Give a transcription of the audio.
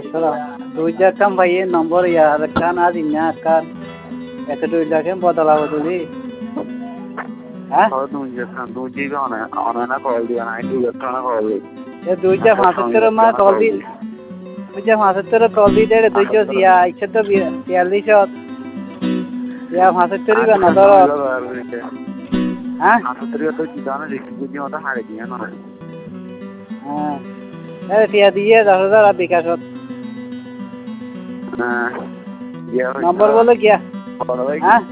দুইটা কাম ভাইয়ে নম্বর ইয়ার কান আজ ইন্না কান এত দুইটাকে বদলা বদলি হ্যাঁ দুই অনানা কল দিয়া নাই দুই একটা কল এ দুইটা 75 মা কল দি দুইটা 75 কল দি দে দুইটা ইয়া ইচ্ছা তো 42 ইয়া 75 বা না ধর হ্যাঁ 75 তো কি জানা দেখি বুঝি মত হারে দিয়া না হ্যাঁ এ টিয়া দিয়ে 10000 বিকাশত হ্যাঁ নম্বর বলে গিয়া হ্যাঁ